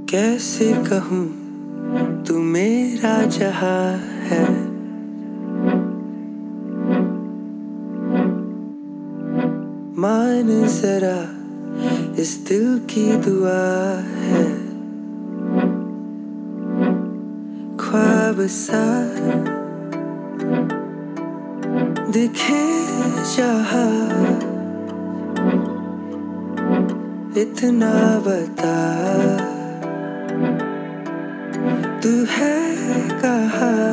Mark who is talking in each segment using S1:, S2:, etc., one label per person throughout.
S1: कैसे कहूँ तू मेरा जहां है। मान जरा इस दिल की दुआ है। ख्वाब सा दिखे जहां, इतना बता तू है कहाँ।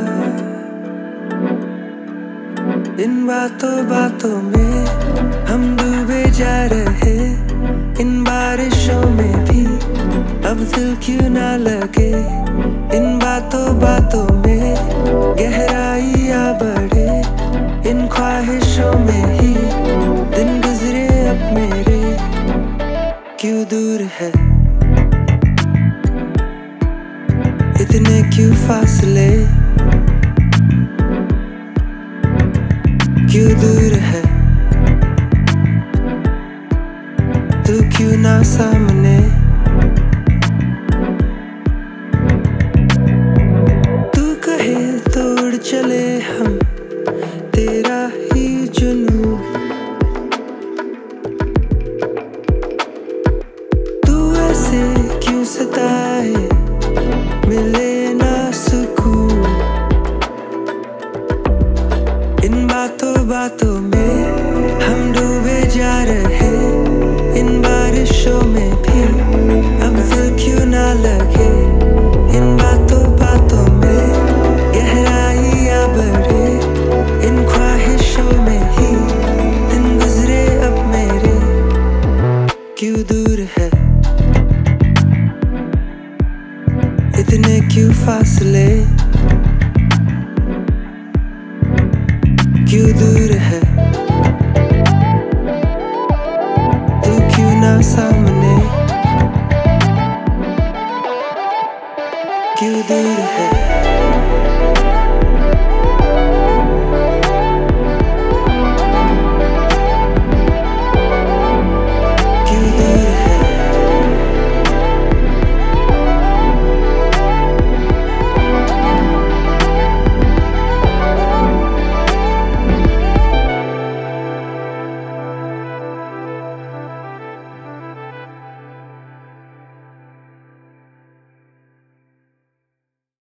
S1: इन बातों बातों में हम डूबे जा रहे, इन बारिशों में भी अब दिल क्यों ना लगे। इन बातों बातों में गहराई आ बढ़े, इन ख्वाहिशों में ही दिन गुजरे अब मेरे। क्यों दूर है इतने क्यों फासले,